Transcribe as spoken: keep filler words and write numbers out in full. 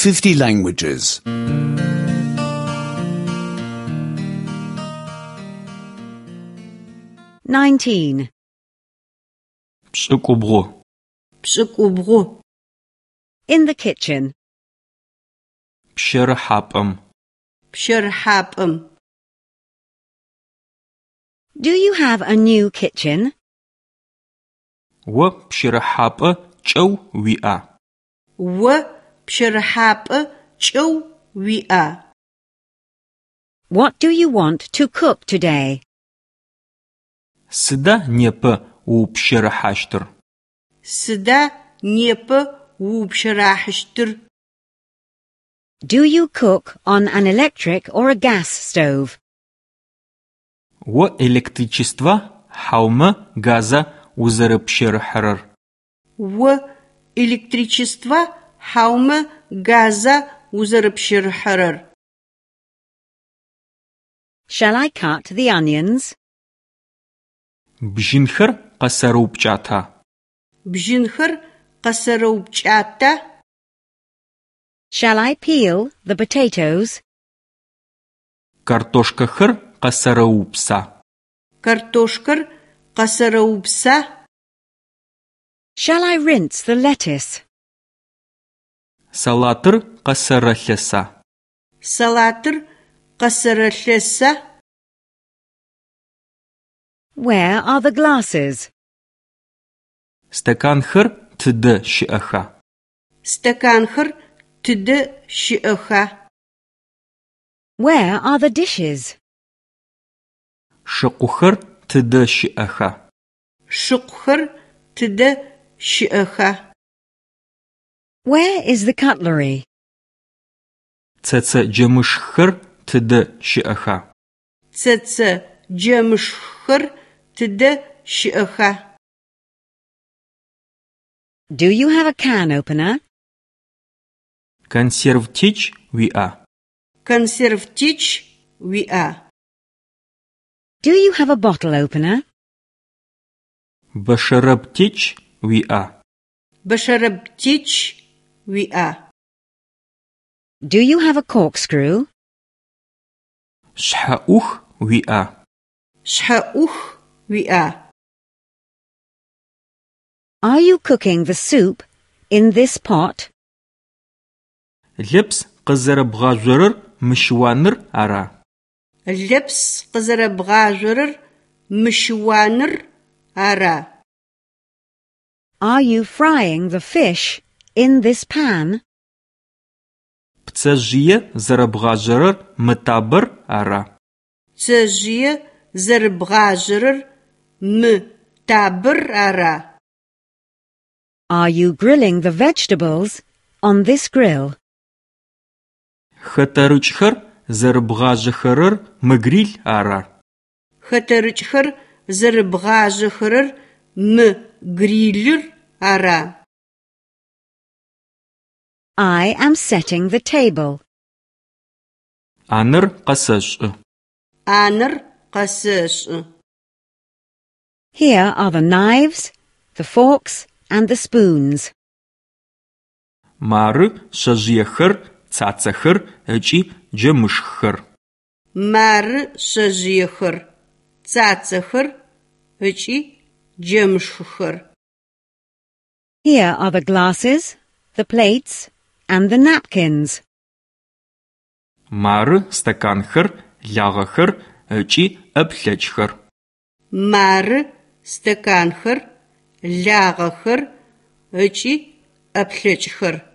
fifty languages. nineteen. Pş'ık'ubğu. Pş'ık'ubğu. In the kitchen. Pşerıhap'ım. Pşerıhap'ım. Do you have a new kitchen? Vo pşerıhap'ı ç'eu vi'a. Vo pşerıhap'ı ç'eu vi'a. What do you want to cook today? Sıda непэ упşerıhaştır. Sıda непэ упşerahıştır. Do you cook on an electric or a gas stove? Vo elektriçества haumı gaza uzerıpşerıhırır. Vo elektriçества haumı gaza uzerıpşerıhırır. Shall I cut the onions? Bjınxer kheseriupç'ata. Bjınxer kheseriupç'ata. Shall I peel the potatoes? Kartoşkaxer kheseriupsa. Kartoşker kheseriupsa. Shall I rinse the lettuce? Salatır kheseriłhesa. Salatır kheseriłhesa. Where are the glasses? Stekanxer tıde şı'exa. Stekanxer tıde şı'exa. Where are the dishes? Şıkhuxer tıde şı'exa. Şıkhuxer tıde şı'exa. Where is the cutlery? Tsetse cemışxer tıde şı'exa. Tsetse cemışxer tıde şı'exa. Do you have a can opener? Konservtiç vi'a. Konservtiç vi'a. Do you have a bottle opener? Beşereptiç vi'a. Beşereptiç vi'a. Do you have a corkscrew? Şha'ux vi'a. Şha'ux vi'a. Are you cooking the soup in this pot? Лепс къызэрыбгъажъорэр мыщыуаныр ара. Лепс къызэрыбгъажъорэр мыщыуаныр ара. Are you frying the fish in this pan? Пцэжъые зэрыбгъажъорэр мытабэр ара. Пцэжъые зэрыбгъажъорэр мытабэр ара. Are you grilling the vegetables on this grill? Хэтэрыкӏхэр зэрыбгъажъэхэрэр мы гриль ара. Хэтэрыкӏхэр зэрыбгъажъэхэрэр мы грилыр ара. I am setting the table. Аныр къэсэшӏы. Аныр къэсэшӏы. Here are the knives, the forks, and the spoons. Мары шъэжъыехэр, цацэхэр ыкӏи джэмышххэр. Мары шъэжъыехэр, цацэхэр ыкӏи джэмышххэр. Here are the glasses, the plates, and the napkins. Мары стэканхэр, лагъэхэр ыкӏи ӏэплъэкӏхэр. Мары стэканхэр, лагъэхэр ыкӏи ӏэплъэкӏхэр.